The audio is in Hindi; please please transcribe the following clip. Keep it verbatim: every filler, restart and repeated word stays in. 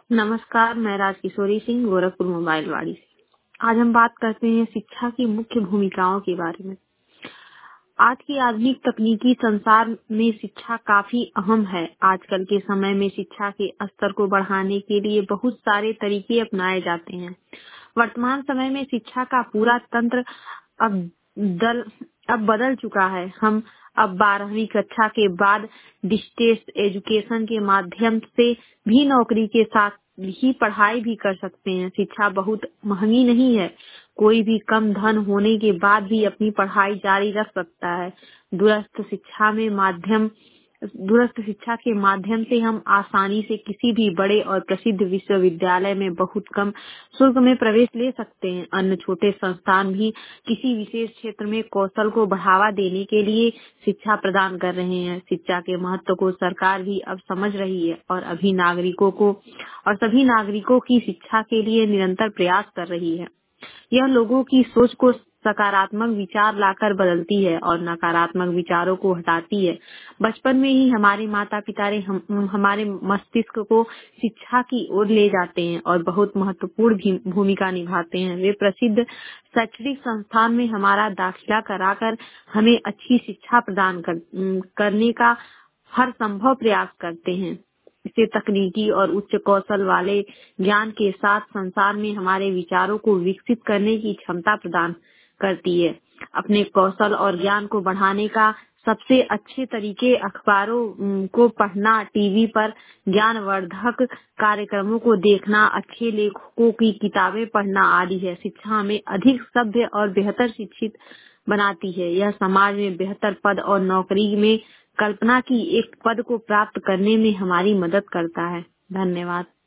नमस्कार, मैं राजकिशोरी सिंह गोरखपुर मोबाइलवाड़ी से। आज हम बात करते हैं शिक्षा की मुख्य भूमिकाओं के बारे में। आज की आधुनिक तकनीकी संसार में शिक्षा काफी अहम है। आजकल के समय में शिक्षा के स्तर को बढ़ाने के लिए बहुत सारे तरीके अपनाए जाते हैं। वर्तमान समय में शिक्षा का पूरा तंत्र अब दल अब बदल चुका है। हम अब बारहवीं कक्षा के बाद डिस्टेंस एजुकेशन के माध्यम से भी नौकरी के साथ ही पढ़ाई भी कर सकते हैं। शिक्षा बहुत महंगी नहीं है। कोई भी कम धन होने के बाद भी अपनी पढ़ाई जारी रख सकता है। दूरस्थ शिक्षा में माध्यम दूरस्थ शिक्षा के माध्यम से हम आसानी से किसी भी बड़े और प्रसिद्ध विश्वविद्यालय में बहुत कम शुल्क में प्रवेश ले सकते हैं। अन्य छोटे संस्थान भी किसी विशेष क्षेत्र में कौशल को बढ़ावा देने के लिए शिक्षा प्रदान कर रहे हैं। शिक्षा के महत्व को सरकार भी अब समझ रही है और अभी नागरिकों को और सभी नागरिकों की शिक्षा के लिए निरंतर प्रयास कर रही है। यह लोगों की सोच को सकारात्मक विचार लाकर बदलती है और नकारात्मक विचारों को हटाती है। बचपन में ही हमारे माता पिता ने हम, हमारे मस्तिष्क को शिक्षा की ओर ले जाते हैं और बहुत महत्वपूर्ण भूमिका निभाते हैं। वे प्रसिद्ध शैक्षणिक संस्थान में हमारा दाखिला कराकर हमें अच्छी शिक्षा प्रदान कर, करने का हर संभव प्रयास करते हैं। इसे तकनीकी और उच्च कौशल वाले ज्ञान के साथ संसार में हमारे विचारों को विकसित करने की क्षमता प्रदान करती है। अपने कौशल और ज्ञान को बढ़ाने का सबसे अच्छे तरीके अखबारों को पढ़ना, टीवी पर ज्ञानवर्धक कार्यक्रमों को देखना, अच्छे लेखकों की किताबें पढ़ना आदि है। शिक्षा हमें अधिक सभ्य और बेहतर शिक्षित बनाती है। यह समाज में बेहतर पद और नौकरी में कल्पना की एक पद को प्राप्त करने में हमारी मदद करता है। धन्यवाद।